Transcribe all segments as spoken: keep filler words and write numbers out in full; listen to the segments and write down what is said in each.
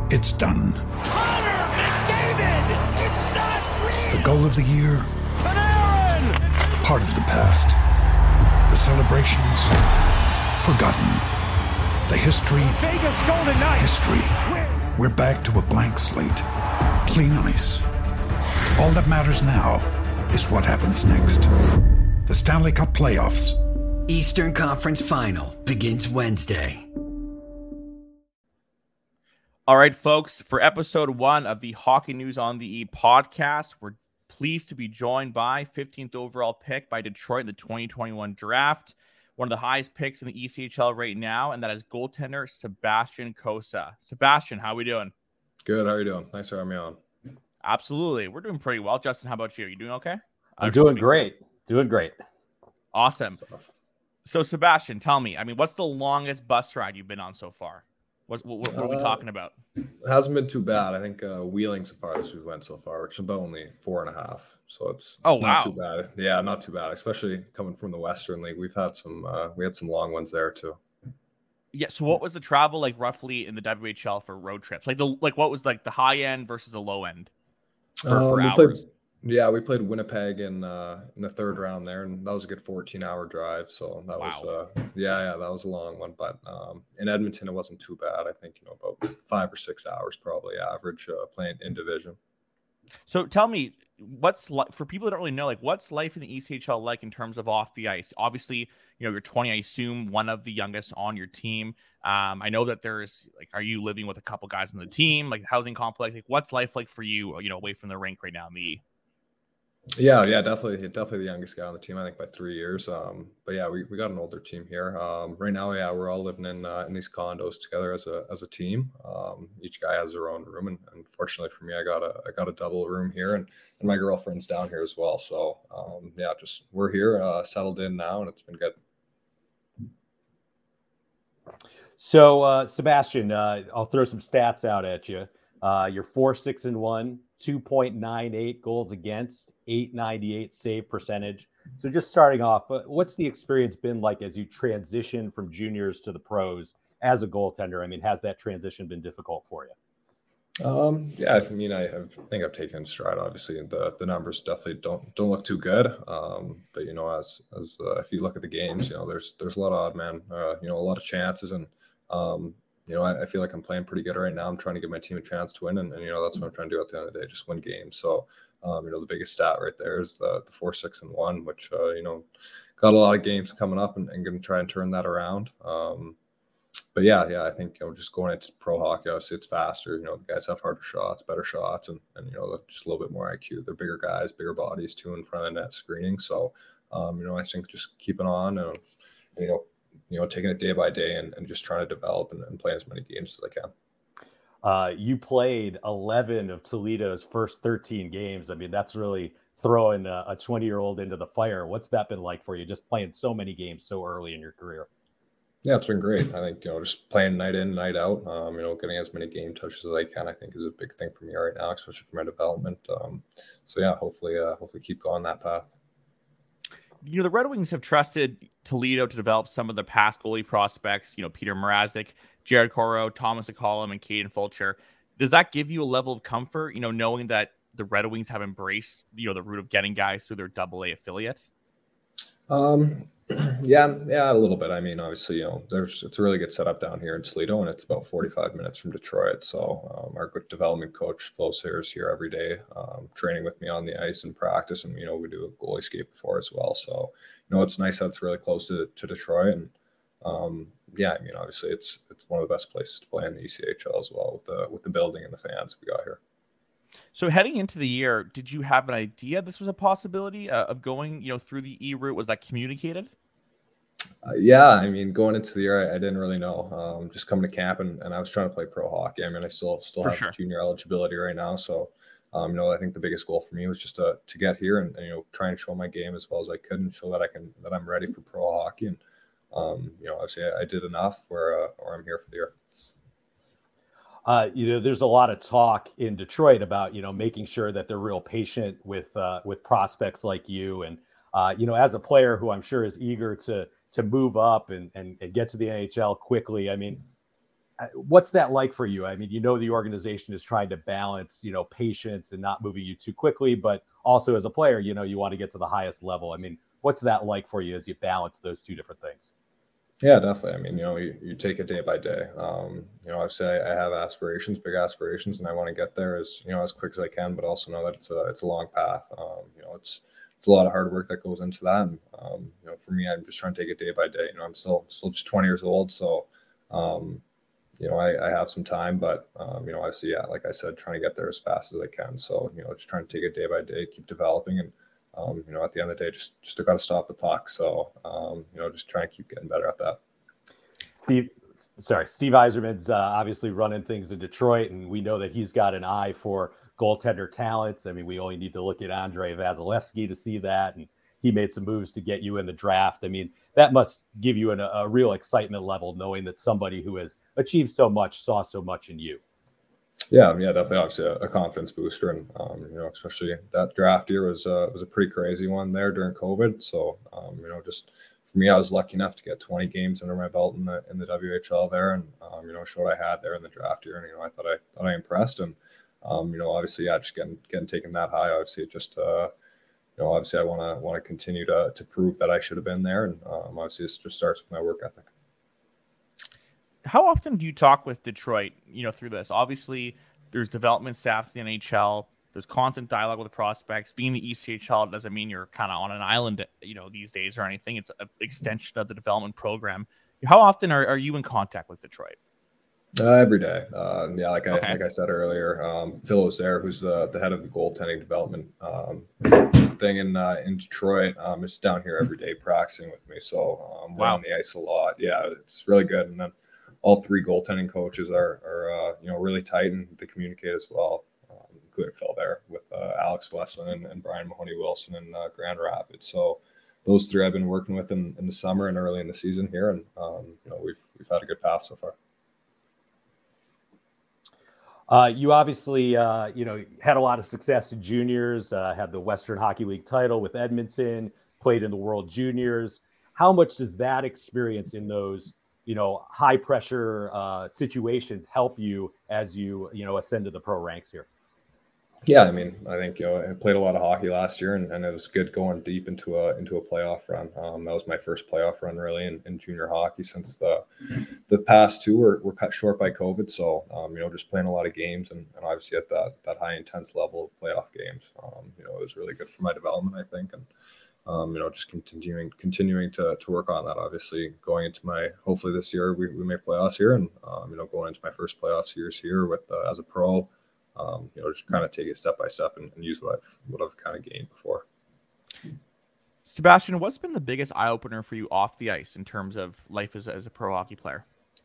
It's done. Connor McDavid! It's not real! The goal of the year? Panarin! Part of the past. The celebrations? Forgotten. The history? Vegas Golden Knights! History. We're back to a blank slate. Clean ice. All that matters now is what happens next. The Stanley Cup Playoffs. Eastern Conference Final begins Wednesday. All right, folks, for episode one of the Hockey News on the E podcast, we're pleased to be joined by fifteenth overall pick by Detroit in the twenty twenty-one draft, one of the highest picks in the E C H L right now, and that is goaltender Sebastian Cossa. Sebastian, how are we doing? Good. How are you doing? Thanks for having me on. Absolutely. We're doing pretty well. Justin, how about you? Are you doing okay? I'm doing great. Doing great. Awesome. So, Sebastian, tell me, I mean, what's the longest bus ride you've been on so far? What, what, what are we talking about? Uh, it hasn't been too bad. I think uh, Wheeling's the farthest we've went so far, which is about only four and a half. So it's, it's oh, not wow. too bad. Yeah, not too bad, especially coming from the Western League. We've had some, uh, we had some long ones there too. Yeah. So what was the travel like roughly in the W H L for road trips? Like the, like what was like the high end versus the low end for, um, for we hours? played, yeah, we played Winnipeg in uh, in the third round there, and that was a good fourteen hour drive. So that wow. was, uh, yeah, yeah, that was a long one. But um, in Edmonton, it wasn't too bad. I think, you know, about five or six hours probably average uh, playing in division. So tell me, what's like for people that don't really know, like what's life in the E C H L like in terms of off the ice? Obviously, you know, you're twenty, I assume one of the youngest on your team. Um, I know that there's like, are you living with a couple guys on the team, like housing complex? Like what's life like for you, you know, away from the rink right now in the E? Yeah, yeah, definitely, definitely the youngest guy on the team. I think by three years. Um, but yeah, we, we got an older team here. Um, right now, yeah, we're all living in uh, in these condos together as a as a team. Um, each guy has their own room, and, and fortunately for me, I got a I got a double room here, and, and my girlfriend's down here as well. So um, yeah, just we're here, uh, settled in now, and it's been good. So uh, Sebastian, uh, I'll throw some stats out at you. Uh, you're four, six, and one, two point nine eight goals against, eight ninety-eight save percentage. So just starting off, what's the experience been like as you transition from juniors to the pros as a goaltender? I mean, has that transition been difficult for you? Um, yeah, I mean, I, I think I've taken stride. Obviously, the the numbers definitely don't don't look too good. Um, but you know, as as uh, if you look at the games, you know, there's there's a lot of odd man, uh, you know, a lot of chances, and um, you know, I, I feel like I'm playing pretty good right now. I'm trying to give my team a chance to win, and, and you know, that's what I'm trying to do at the end of the day, just win games. So, um, you know, the biggest stat right there is the the four, six, and one, which uh, you know, got a lot of games coming up, and, and going to try and turn that around. Um, but yeah, yeah, I think you know, just going into pro hockey, obviously it's faster. You know, the guys have harder shots, better shots, and and you know, just a little bit more I Q. They're bigger guys, bigger bodies too in front of the net screening. So, um, you know, I think just keeping on, and you know. you know, taking it day by day and, and just trying to develop and, and play as many games as I can. Uh, you played eleven of Toledo's first thirteen games. I mean, that's really throwing a twenty-year-old into the fire. What's that been like for you, just playing so many games so early in your career? Yeah, it's been great. I think, you know, just playing night in, night out, um, you know, getting as many game touches as I can, I think is a big thing for me right now, especially for my development. Um, so, yeah, hopefully, uh, hopefully keep going that path. You know, the Red Wings have trusted Toledo to develop some of the past goalie prospects, you know, Peter Mrazek, Jared Coro, Thomas McCollum, and Caden Fulcher. Does that give you a level of comfort, you know, knowing that the Red Wings have embraced, you know, the route of getting guys through their double A affiliate? Um, yeah, yeah, a little bit. I mean, obviously, you know, there's, it's a really good setup down here in Toledo, and it's about forty-five minutes from Detroit. So, um, our good development coach, Phil Sayre, is here every day, um, training with me on the ice and practice. And, you know, we do a goalie skate before as well. So, you know, it's nice that it's really close to, to Detroit. And, um, yeah, I mean, obviously it's, it's one of the best places to play in the E C H L as well with the, with the building and the fans we got here. So heading into the year, did you have an idea this was a possibility uh, of going, you know, through the E route? Was that communicated? Uh, yeah, I mean, going into the year, I, I didn't really know. Um, just coming to camp, and, and I was trying to play pro hockey. I mean, I still still For have sure. junior eligibility right now, so um, you know, I think the biggest goal for me was just to to get here and, and you know, try and show my game as well as I could, and show that I can that I'm ready for pro hockey. And um, you know, obviously, I, I did enough where uh, where I'm here for the year. Uh, you know, there's a lot of talk in Detroit about, you know, making sure that they're real patient with uh, with prospects like you. And, uh, you know, as a player who I'm sure is eager to to move up and, and, and get to the N H L quickly, I mean, what's that like for you? I mean, you know, the organization is trying to balance, you know, patience and not moving you too quickly, but also as a player, you know, you want to get to the highest level. I mean, what's that like for you as you balance those two different things? Yeah, definitely. I mean, you know, you, you take it day by day. Um, you know, obviously I, I have aspirations, big aspirations, and I want to get there as, you know, as quick as I can, but also know that it's a, it's a long path. Um, you know, it's, it's a lot of hard work that goes into that. And, um, you know, for me, I'm just trying to take it day by day. You know, I'm still, still just twenty years old. So, um, you know, I, I have some time, but, um, you know, obviously, yeah, like I said, trying to get there as fast as I can. So, you know, just trying to take it day by day, keep developing. And, um, you know, at the end of the day, just, just got to stop the puck. So, um, you know, just trying to keep getting better at that. Steve, sorry, Steve Yzerman's uh, obviously running things in Detroit, and we know that he's got an eye for goaltender talents. I mean, we only need to look at Andrei Vasilevsky to see that, and he made some moves to get you in the draft. I mean, that must give you an, a real excitement level, knowing that somebody who has achieved so much saw so much in you. Yeah, yeah, definitely. Obviously, a, a confidence booster, and um, you know, especially that draft year was uh, was a pretty crazy one there during COVID. So, um, you know, just for me, I was lucky enough to get twenty games under my belt in the in the W H L there, and um, you know, showed what I had there in the draft year, and you know, I thought I thought I impressed, and um, you know, obviously, yeah, just getting getting taken that high, obviously, it just uh, you know, obviously, I want to want to continue to to prove that I should have been there, and um, obviously, it just starts with my work ethic. How often do you talk with Detroit, you know, through this? Obviously, there's development staffs in the N H L. There's constant dialogue with the prospects. Being the E C H L doesn't mean you're kind of on an island, you know, these days or anything. It's an extension of the development program. How often are, are you in contact with Detroit? Uh, every day. Uh, yeah, like I Okay. like I said earlier, um, Phil Ozair, who's the, the head of the goaltending development um, thing in uh, in Detroit, um, is down here every day practicing with me. So um, we're Wow. on the ice a lot. Yeah, it's really good. And then all three goaltending coaches are are uh, you know, really tight, and they communicate as well. Um, including Phil there with uh, Alex Westland and, and Brian Mahoney Wilson in uh, Grand Rapids. So those three I've been working with in, in the summer and early in the season here, and um, you know, we've we've had a good path so far. Uh, you obviously, uh, you know, had a lot of success in juniors, uh, had the Western Hockey League title with Edmonton, played in the World Juniors. How much does that experience in those, you know, high pressure uh, situations help you as you, you know, ascend to the pro ranks here? Yeah, I mean, I think, you know, I played a lot of hockey last year, and, and it was good going deep into a into a playoff run. Um, that was my first playoff run really in, in junior hockey, since the the past two were, were cut short by COVID. So, um, you know, just playing a lot of games, and, and obviously at that that high intense level of playoff games, um, you know, it was really good for my development, I think, and um, you know, just continuing continuing to to work on that. Obviously, going into my hopefully this year we, we make playoffs here, and um, you know, going into my first playoffs years here with uh, as a pro. Um, you know, just kind of take it step by step and, and use what I've what I've kind of gained before. Sebastian, what's been the biggest eye opener for you off the ice in terms of life as a, as a pro hockey player?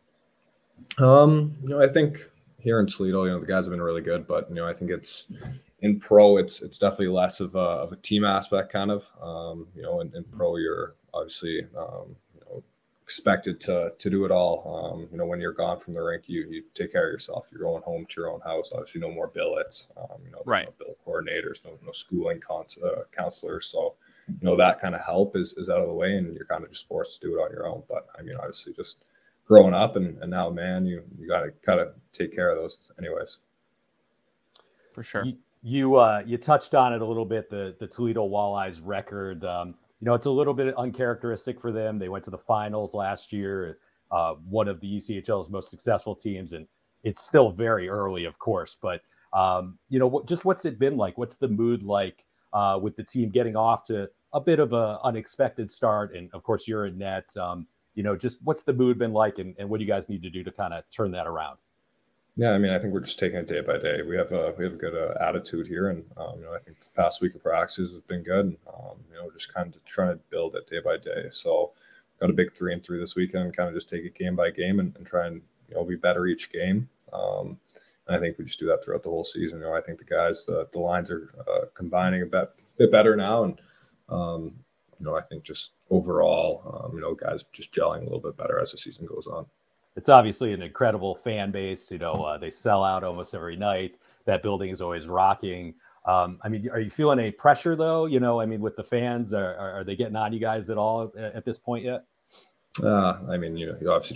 Um, you know, I think here in Toledo, you know, the guys have been really good, but you know, I think it's in pro, it's it's definitely less of a of a team aspect, kind of. Um, you know, in, in pro, you're obviously um, you know, expected to to do it all. Um, you know, when you're gone from the rink, you you take care of yourself. You're going home to your own house. Obviously, no more billets. Um, you know, there's Right. no bill coordinators, no no schooling cons- uh, counselors. So, you know, that kind of help is is out of the way, and you're kind of just forced to do it on your own. But I mean, obviously, just growing up, and, and now, man, you you got to kind of take care of those, anyways. For sure. You you, uh, you touched on it a little bit, the the Toledo Walleyes record. Um, you know, it's a little bit uncharacteristic for them. They went to the finals last year, uh, one of the E C H L's most successful teams, and it's still very early, of course. But um, you know, what, just what's it been like? What's the mood like uh, with the team getting off to a bit of a unexpected start? And of course, you're in net. Um, you know, just what's the mood been like, and, and what do you guys need to do to kind of turn that around? Yeah, I mean, I think we're just taking it day by day. We have a we have a good uh, attitude here, and um, you know, I think the past week of practices has been good. And, um, you know, just kind of trying to build it day by day. So, got a big three and three this weekend, and kind of just take it game by game, and, and try and, you know, be better each game. Um, and I think we just do that throughout the whole season. You know, I think the guys, the the lines are uh, combining a bit bit better now, and um, you know, I think just overall, um, you know, guys just gelling a little bit better as the season goes on. It's obviously an incredible fan base. You know, uh, they sell out almost every night. That building is always rocking. Um, I mean, are you feeling any pressure though? You know, I mean, with the fans, are, are they getting on you guys at all at this point yet? Uh, I mean, you know, you obviously try and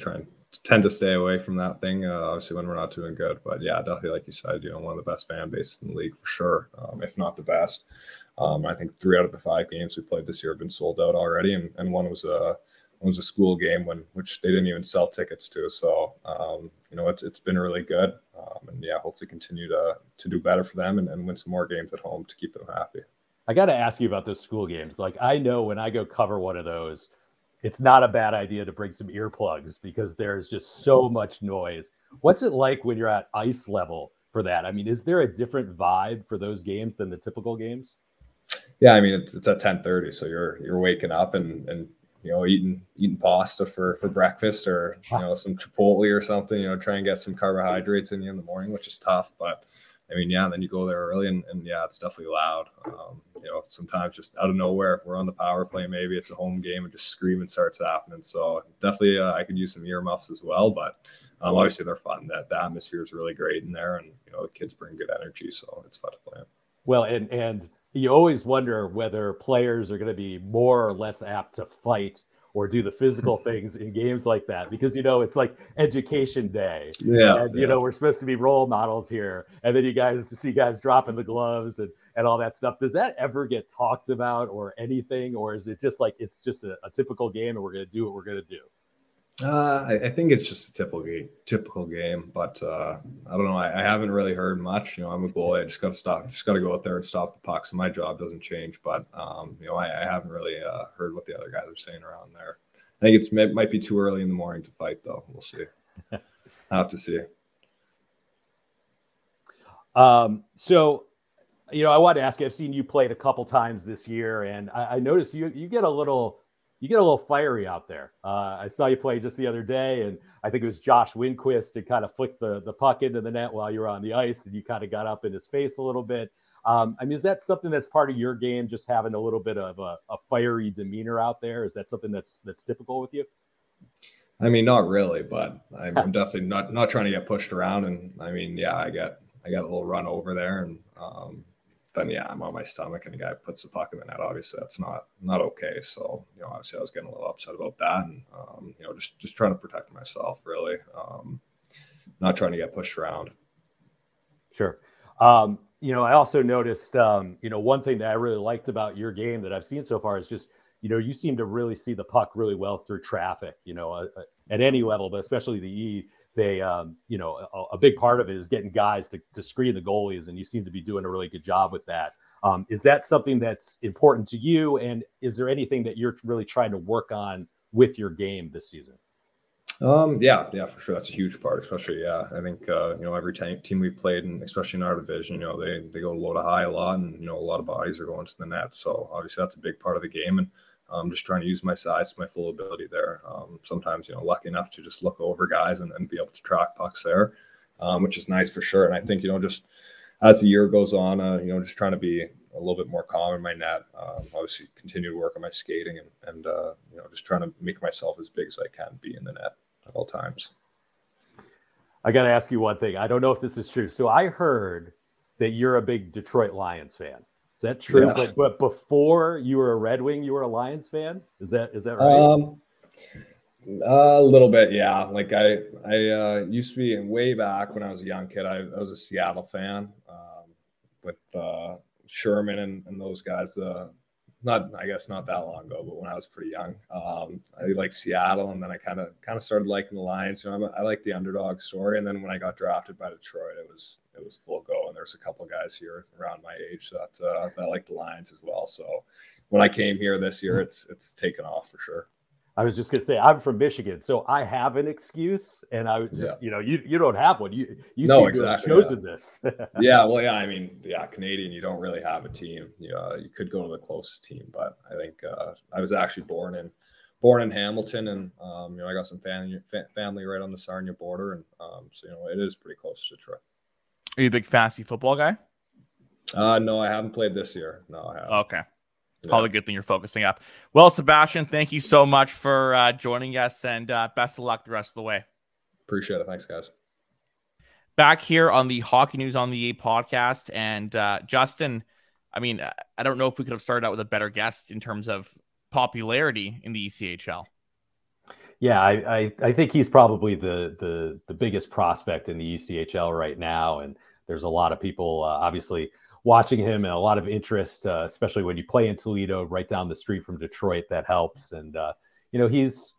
tend to stay away from that thing, uh, obviously when we're not doing good. But yeah, definitely, like you said, you know, one of the best fan bases in the league for sure, um, if not the best. Um, I think three out of the five games we played this year have been sold out already, and, and one was a one was a school game when which they didn't even sell tickets to. So um, you know, it's it's been really good, um, and yeah, hopefully continue to to do better for them and, and win some more games at home to keep them happy. I got to ask you about those school games. Like, I know when I go cover one of those, it's not a bad idea to bring some earplugs because there's just so much noise. What's it like when you're at ice level for that? I mean, is there a different vibe for those games than the typical games? Yeah, I mean, it's it's at ten thirty, so you're you're waking up and and you know eating eating pasta for for breakfast, or you know some Chipotle or something. You know, try and get some carbohydrates in you in the morning, which is tough, but. I mean, yeah, and then you go there early and, and yeah, it's definitely loud. Um, you know, sometimes just out of nowhere, we're on the power play, maybe it's a home game and just screaming starts happening. So definitely uh, I could use some earmuffs as well, but um, obviously they're fun. That the atmosphere is really great in there, and, you know, the kids bring good energy. So it's fun to play. Well, and, and you always wonder whether players are going to be more or less apt to fight or do the physical things in games like that, because, you know, it's like education day. Yeah. And, you yeah. know, we're supposed to be role models here. And then you guys see guys dropping the gloves and, and all that stuff. Does that ever get talked about or anything? Or is it just like, it's just a, a typical game and we're going to do what we're going to do? Uh, I, I think it's just a typical game, typical game, but uh, I don't know. I, I haven't really heard much. You know, I'm a goalie. I just got to stop. Just got to go out there and stop the puck. So my job doesn't change. But um, you know, I, I haven't really uh, heard what the other guys are saying around there. I think it's it might be too early in the morning to fight, though. We'll see. I have to see. Um. So, you know, I wanted to ask you. I've seen you played a couple times this year, and I, I noticed you you get a little. You get a little fiery out there. Uh, I saw you play just the other day, and I think it was Josh Winquist to kind of flick the, the puck into the net while you were on the ice, and you kind of got up in his face a little bit. Um, I mean, is that something that's part of your game, just having a little bit of a, a fiery demeanor out there? Is that something that's that's typical with you? I mean, not really, but I'm, I'm definitely not not trying to get pushed around. And I mean, yeah, I got I got a little run over there, and um, then yeah, I'm on my stomach, and the guy puts the puck in the net. Obviously, that's not not okay. So you know, obviously, I was getting a little upset about that, and um, you know, just just trying to protect myself, really, um, not trying to get pushed around. Sure. Um, you know, I also noticed, um, you know, one thing that I really liked about your game that I've seen so far is just, you know, you seem to really see the puck really well through traffic. You know, uh, at any level, but especially the E. They, um, you know, a, a big part of it is getting guys to, to screen the goalies, and you seem to be doing a really good job with that. Um, is that something that's important to you? And is there anything that you're really trying to work on with your game this season? Um, yeah, yeah, for sure. That's a huge part, especially, yeah. I think, uh, you know, every t- team we've played, and especially in our division, you know, they, they go low to high a lot, and, you know, a lot of bodies are going to the net. So obviously that's a big part of the game. And I'm just trying to use my size to my full ability there. Um, sometimes, you know, lucky enough to just look over guys and, and be able to track pucks there, um, which is nice for sure. And I think, you know, just as the year goes on, uh, you know, just trying to be a little bit more calm in my net. Um, obviously continue to work on my skating and, and uh, you know, just trying to make myself as big as I can be in the net at all times. I got to ask you one thing. I don't know if this is true. So I heard that you're a big Detroit Lions fan. Is that true? Yeah. But, but before you were a Red Wing, you were a Lions fan. Is that is that right? Um, a little bit, yeah. Like I, I uh, used to be way back when I was a young kid. I, I was a Seattle fan um, with uh, Sherman and, and those guys. Uh, not, I guess, not that long ago, but when I was pretty young, um, I liked Seattle, and then I kind of kind of started liking the Lions. You know, I'm, I like the underdog story, and then when I got drafted by Detroit, it was it was full go. And there's a couple of guys here around my age that uh, that like the Lions as well. So when I came here this year, it's it's taken off for sure. I was just going to say, I'm from Michigan, so I have an excuse, and I would just, yeah. you know, you you don't have one. You you no, seem exactly, to have chosen yeah. this. yeah, well, yeah, I mean, yeah, Canadian, you don't really have a team. You, uh, you could go to the closest team, but I think uh, I was actually born in born in Hamilton, and um, you know, I got some family family right on the Sarnia border, and um, so you know, it is pretty close to Detroit. Are you a big fantasy football guy? Uh, no, I haven't played this year. No, I haven't. Okay. Probably a good thing you're focusing up. Well, Sebastian, thank you so much for uh, joining us, and uh, best of luck the rest of the way. Appreciate it. Thanks, guys. Back here on the Hockey News on the A podcast, and uh, Justin, I mean, I don't know if we could have started out with a better guest in terms of popularity in the E C H L. Yeah, I, I, I think he's probably the, the the biggest prospect in the E C H L right now, and there's a lot of people uh, obviously watching him and a lot of interest, uh, especially when you play in Toledo, right down the street from Detroit. That helps, and uh, you know he's.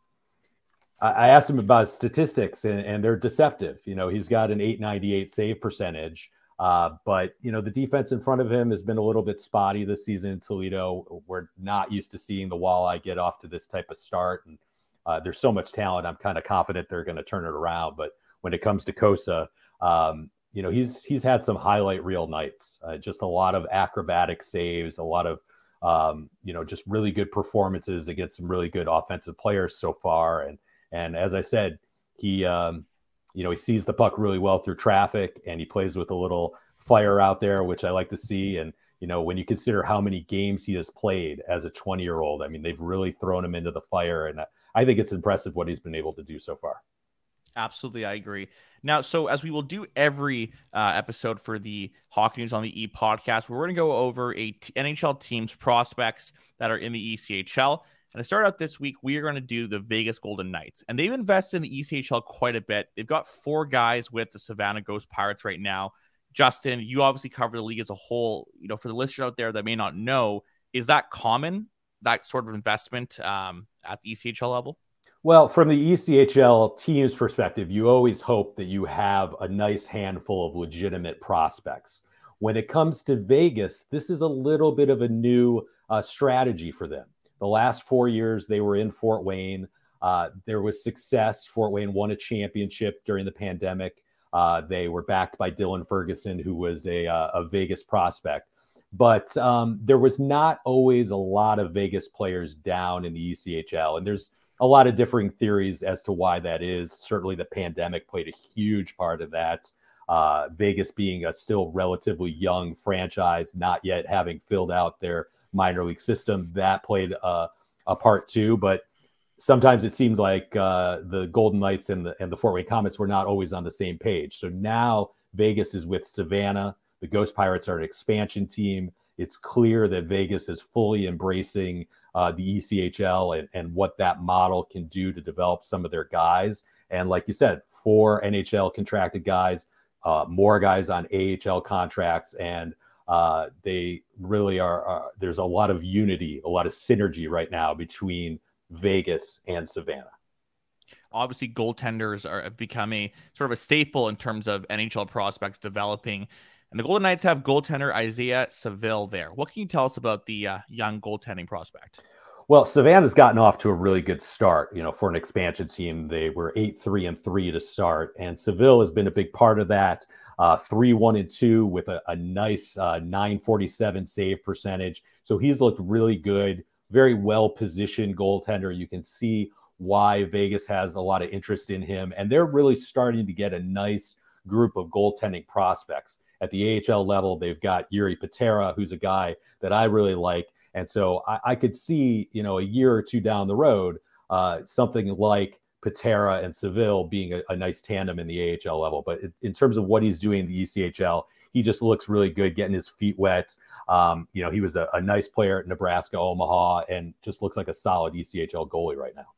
I, I asked him about his statistics, and, and they're deceptive. You know, he's got an eight ninety-eight save percentage, uh, but you know the defense in front of him has been a little bit spotty this season in Toledo. We're not used to seeing the Walleye get off to this type of start, and Uh, there's so much talent. I'm kind of confident they're going to turn it around. But when it comes to Kosa, um, you know, he's he's had some highlight reel nights. Uh, just a lot of acrobatic saves, a lot of um, you know, just really good performances against some really good offensive players so far. And and as I said, he um, you know he sees the puck really well through traffic, and he plays with a little fire out there, which I like to see. And you know, when you consider how many games he has played as a twenty-year-old, I mean, they've really thrown him into the fire, and I think it's impressive what he's been able to do so far. Absolutely, I agree. Now, so as we will do every uh, episode for the Hockey News on the E podcast, we're going to go over a t- N H L team's prospects that are in the E C H L. And to start out this week, we are going to do the Vegas Golden Knights. And they've invested in the E C H L quite a bit. They've got four guys with the Savannah Ghost Pirates right now. Justin, you obviously cover the league as a whole. You know, for the listeners out there that may not know, is that common, that sort of investment um, at the E C H L level? Well, from the E C H L team's perspective, you always hope that you have a nice handful of legitimate prospects. When it comes to Vegas, this is a little bit of a new uh, strategy for them. The last four years, they were in Fort Wayne. Uh, there was success. Fort Wayne won a championship during the pandemic. Uh, they were backed by Dylan Ferguson, who was a, uh, a Vegas prospect. But um, there was not always a lot of Vegas players down in the E C H L. And there's a lot of differing theories as to why that is. Certainly the pandemic played a huge part of that. Uh, Vegas being a still relatively young franchise, not yet having filled out their minor league system, that played uh, a part too. But sometimes it seemed like uh, the Golden Knights and the, and the Fort Wayne Komets were not always on the same page. So now Vegas is with Savannah. The Ghost Pirates are an expansion team. It's clear that Vegas is fully embracing uh, the E C H L and, and what that model can do to develop some of their guys. And like you said, four N H L contracted guys, uh, more guys on A H L contracts, and uh, they really are, are, there's a lot of unity, a lot of synergy right now between Vegas and Savannah. Obviously, goaltenders are have become a sort of a staple in terms of N H L prospects developing. And the Golden Knights have goaltender Isaiah Saville there. What can you tell us about the uh, young goaltending prospect? Well, Savannah's gotten off to a really good start. You know, for an expansion team, they were eight three and three to start, and Saville has been a big part of that. Uh, three one and two with a, a nice uh, nine forty-seven save percentage. So he's looked really good, very well positioned goaltender. You can see why Vegas has a lot of interest in him, and they're really starting to get a nice group of goaltending prospects. At the A H L level, they've got Yuri Patera, who's a guy that I really like. And so I, I could see, you know, a year or two down the road, uh, something like Patera and Saville being a, a nice tandem in the A H L level. But in terms of what he's doing in the E C H L, he just looks really good, getting his feet wet. Um, you know, he was a, a nice player at Nebraska, Omaha, and just looks like a solid E C H L goalie right now.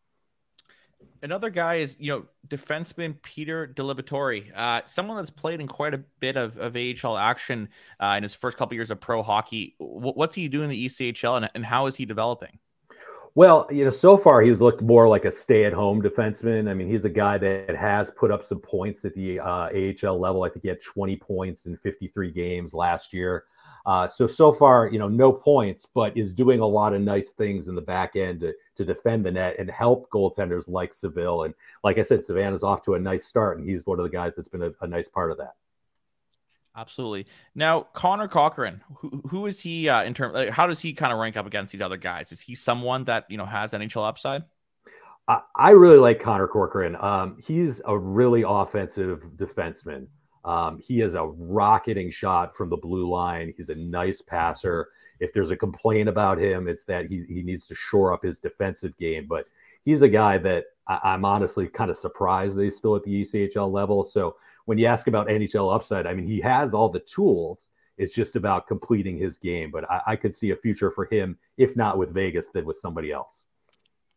Another guy is, you know, defenseman Peter Delibatore, uh, someone that's played in quite a bit of, of A H L action uh, in his first couple years of pro hockey. W- what's he doing in the E C H L, and, and how is he developing? Well, you know, so far he's looked more like a stay-at-home defenseman. I mean, he's a guy that has put up some points at the uh, A H L level. I think he had twenty points in fifty-three games last year. Uh, so, so far, you know, no points, but is doing a lot of nice things in the back end to, to defend the net and help goaltenders like Saville. And like I said, Savannah's off to a nice start, and he's one of the guys that's been a, a nice part of that. Absolutely. Now, Connor Cochran, who, who is he uh, in terms? Like, how does he kind of rank up against these other guys? Is he someone that, you know, has N H L upside? I, I really like Connor Corcoran. Um, he's a really offensive defenseman. Um, he has a rocketing shot from the blue line. He's a nice passer. If there's a complaint about him, it's that he, he needs to shore up his defensive game. But he's a guy that I, I'm honestly kind of surprised that he's still at the E C H L level. So when you ask about N H L upside, I mean, he has all the tools. It's just about completing his game. But I, I could see a future for him, if not with Vegas, then with somebody else.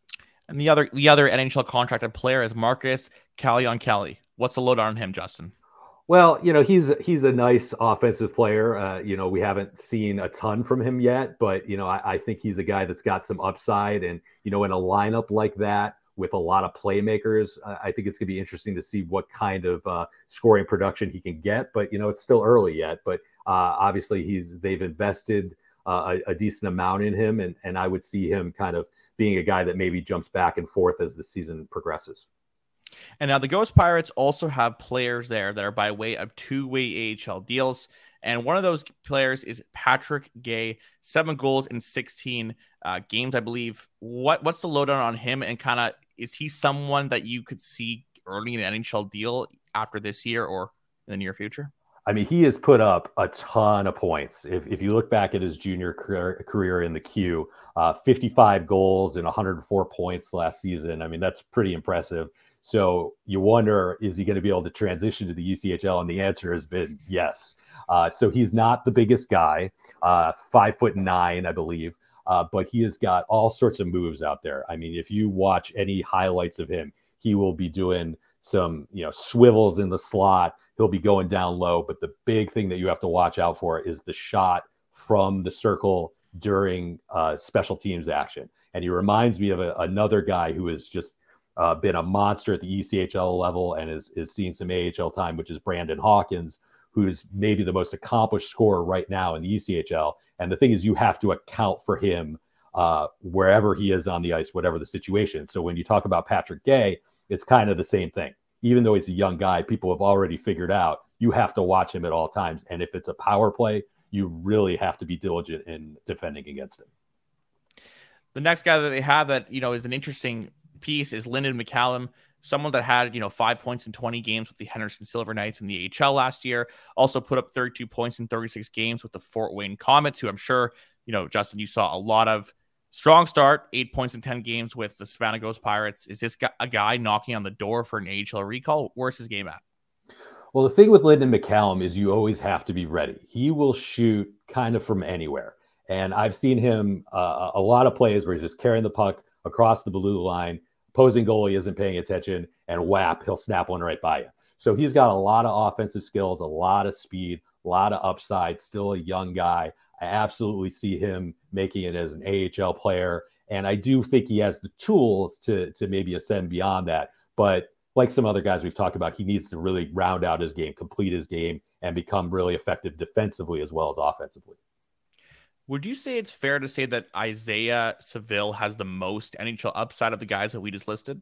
And the other the other N H L contracted player is Marcus Kelly. What's the load on him, Justin? Well, you know, he's he's a nice offensive player. Uh, you know, we haven't seen a ton from him yet, but, you know, I, I think he's a guy that's got some upside. And, you know, in a lineup like that with a lot of playmakers, uh, I think it's going to be interesting to see what kind of uh, scoring production he can get. But, you know, it's still early yet. But uh, obviously, he's they've invested uh, a, a decent amount in him. And, and I would see him kind of being a guy that maybe jumps back and forth as the season progresses. And now the Ghost Pirates also have players there that are by way of two-way A H L deals. And one of those players is Patrick Gay, seven goals in sixteen uh, games, I believe. What What's the lowdown on him? And kind of, is he someone that you could see earning an N H L deal after this year or in the near future? I mean, he has put up a ton of points. If, if you look back at his junior career, career in the Q, uh, fifty-five goals and one hundred four points last season. I mean, that's pretty impressive. So you wonder, is he going to be able to transition to the E C H L? And the answer has been yes. Uh, so he's not the biggest guy, uh, five foot nine, I believe, uh, but he has got all sorts of moves out there. I mean, if you watch any highlights of him, he will be doing some, you know, swivels in the slot. He'll be going down low. But the big thing that you have to watch out for is the shot from the circle during uh, special teams action. And he reminds me of a, another guy who is just Uh, been a monster at the E C H L level and is, is seeing some A H L time, which is Brandon Hawkins, who's maybe the most accomplished scorer right now in the E C H L. And the thing is, you have to account for him uh, wherever he is on the ice, whatever the situation. So when you talk about Patrick Gay, it's kind of the same thing. Even though he's a young guy, people have already figured out you have to watch him at all times. And if it's a power play, you really have to be diligent in defending against him. The next guy that they have that, you know, is an interesting piece is Lyndon McCallum, someone that had, you know, five points in twenty games with the Henderson Silver Knights in the A H L last year. Also put up thirty-two points in thirty-six games with the Fort Wayne Komets, who I'm sure, you know, Justin, you saw a lot of. Strong start, eight points in ten games with the Savannah Ghost Pirates. Is this a guy knocking on the door for an A H L recall? Where's his game at? Well, the thing with Lyndon McCallum is you always have to be ready. He will shoot kind of from anywhere. And I've seen him uh, a lot of plays where he's just carrying the puck across the blue line, opposing goalie isn't paying attention, and whap, he'll snap one right by you. So he's got a lot of offensive skills, a lot of speed, a lot of upside, still a young guy. I absolutely see him making it as an A H L player. And I do think he has the tools to, to maybe ascend beyond that. But like some other guys we've talked about, he needs to really round out his game, complete his game, and become really effective defensively as well as offensively. Would you say it's fair to say that Isaiah Seville has the most N H L upside of the guys that we just listed?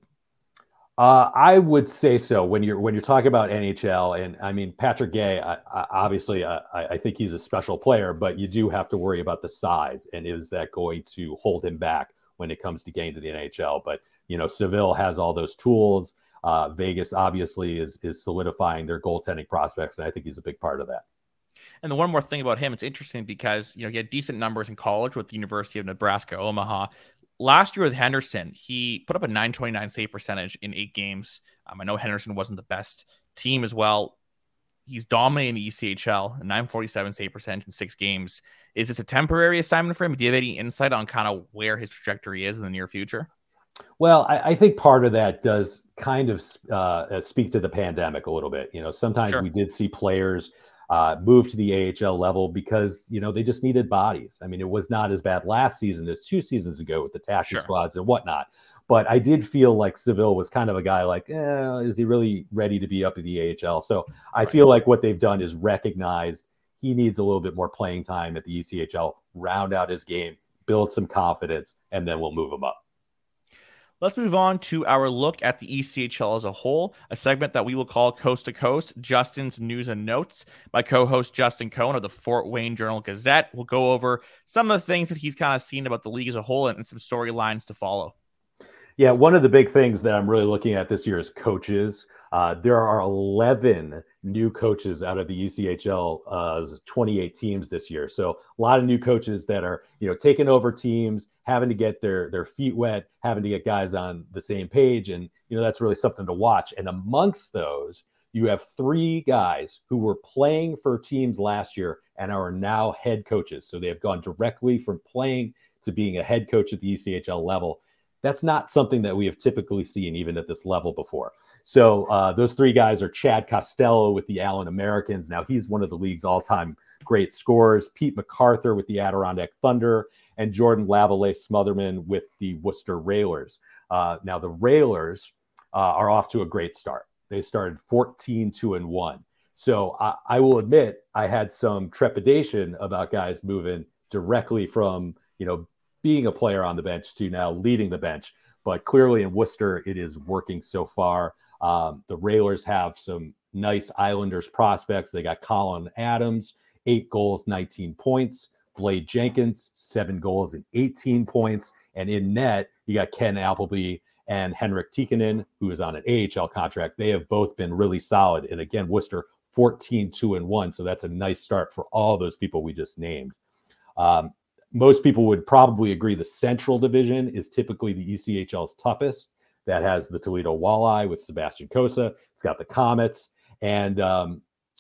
Uh, I would say so. When you're when you're talking about N H L, and I mean Patrick Gay, I, I, obviously I, I think he's a special player, but you do have to worry about the size, and is that going to hold him back when it comes to getting to the N H L? But you know, Seville has all those tools. Uh, Vegas obviously is is solidifying their goaltending prospects, and I think he's a big part of that. And the one more thing about him, it's interesting because, you know, he had decent numbers in college with the University of Nebraska, Omaha. Last year with Henderson, he put up a nine twenty-nine save percentage in eight games. Um, I know Henderson wasn't the best team as well. He's dominating the E C H L, a nine forty-seven save percentage in six games. Is this a temporary assignment for him? Do you have any insight on kind of where his trajectory is in the near future? Well, I, I think part of that does kind of uh, speak to the pandemic a little bit. You know, sometimes Sure. we did see players uh, move to the A H L level because, you know, they just needed bodies. I mean, it was not as bad last season as two seasons ago with the taxi Sure. squads and whatnot. But I did feel like Seville was kind of a guy like, eh, is he really ready to be up at the A H L? So I Right. feel like what they've done is recognize he needs a little bit more playing time at the E C H L, round out his game, build some confidence, and then we'll move him up. Let's move on to our look at the E C H L as a whole, a segment that we will call Coast to Coast, Justin's News and Notes. My co-host Justin Cohn of the Fort Wayne Journal-Gazette will go over some of the things that he's kind of seen about the league as a whole and some storylines to follow. Yeah, one of the big things that I'm really looking at this year is coaches. Uh, there are eleven new coaches out of the E C H L's twenty-eight teams this year. So a lot of new coaches that are, you know, taking over teams, having to get their, their feet wet, having to get guys on the same page. And, you know, that's really something to watch. And amongst those, you have three guys who were playing for teams last year and are now head coaches. So they have gone directly from playing to being a head coach at the E C H L level. That's not something that we have typically seen even at this level before. So uh, those three guys are Chad Costello with the Allen Americans. Now he's one of the league's all-time great scorers. Pete MacArthur with the Adirondack Thunder, and Jordan Lavallee Smotherman with the Worcester Railers. Uh, now the Railers uh, are off to a great start. They started fourteen two and one. So I, I will admit I had some trepidation about guys moving directly from, you know, being a player on the bench to now leading the bench. But clearly in Worcester, it is working so far. Um, the Railers have some nice Islanders prospects. They got Colin Adams, eight goals, nineteen points. Blade Jenkins, seven goals and eighteen points. And in net, you got Ken Appleby and Henrik Tikkanen, who is on an A H L contract. They have both been really solid. And again, Worcester, fourteen two and one. So that's a nice start for all those people we just named. Um, most people would probably agree the Central Division is typically the E C H L's toughest. That has the Toledo Walleye with Sebastian Cossa. It's got the Comets. And um,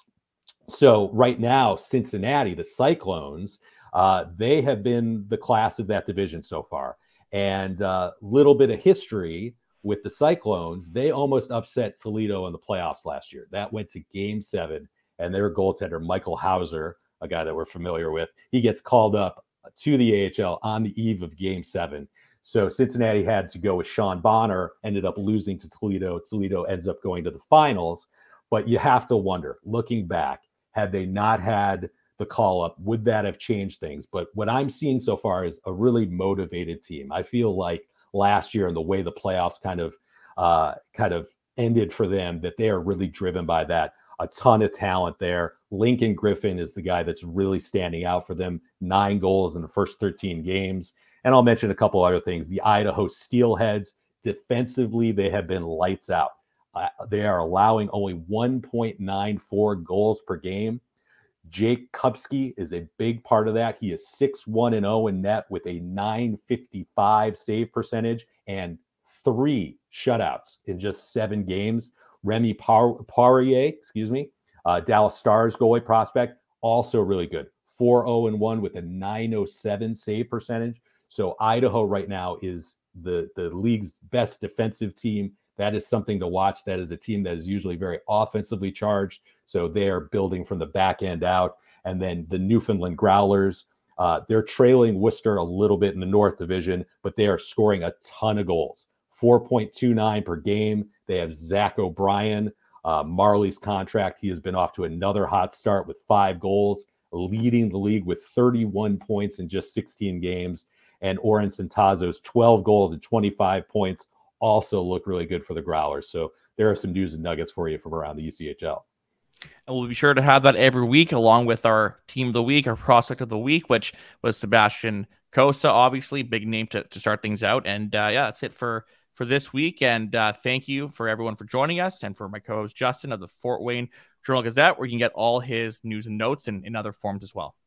so right now, Cincinnati, the Cyclones, uh, they have been the class of that division so far. And a uh, little bit of history with the Cyclones, they almost upset Toledo in the playoffs last year. That went to game seven, and their goaltender, Michael Hauser, a guy that we're familiar with, he gets called up to the A H L on the eve of game seven. So Cincinnati had to go with Sean Bonner, ended up losing to Toledo. Toledo ends up going to the finals. But you have to wonder, looking back, had they not had the call-up, would that have changed things? But what I'm seeing so far is a really motivated team. I feel like last year and the way the playoffs kind of uh, kind of ended for them, that they are really driven by that. A ton of talent there. Lincoln Griffin is the guy that's really standing out for them. Nine goals in the first thirteen games. And I'll mention a couple other things. The Idaho Steelheads, defensively, they have been lights out. Uh, they are allowing only one point nine four goals per game. Jake Kupski is a big part of that. He is six one and oh in net with a nine fifty-five save percentage and three shutouts in just seven games. Remy Poirier, excuse me, uh, Dallas Stars goalie prospect, also really good. four oh and one with a nine oh seven save percentage. So Idaho right now is the, the league's best defensive team. That is something to watch. That is a team that is usually very offensively charged. So they are building from the back end out. And then the Newfoundland Growlers, uh, they're trailing Worcester a little bit in the North Division, but they are scoring a ton of goals. four point two nine per game. They have Zach O'Brien, uh, Marley's contract. He has been off to another hot start with five goals, leading the league with thirty-one points in just sixteen games. And Oren Centazzo's twelve goals and twenty-five points also look really good for the Growlers. So there are some news and nuggets for you from around the E C H L. And we'll be sure to have that every week, along with our team of the week, our prospect of the week, which was Sebastian Cossa, obviously big name to, to start things out. And uh, yeah, that's it for, for this week. And uh, thank you for everyone for joining us, and for my co-host Justin of the Fort Wayne Journal Gazette, where you can get all his news and notes and in other forms as well.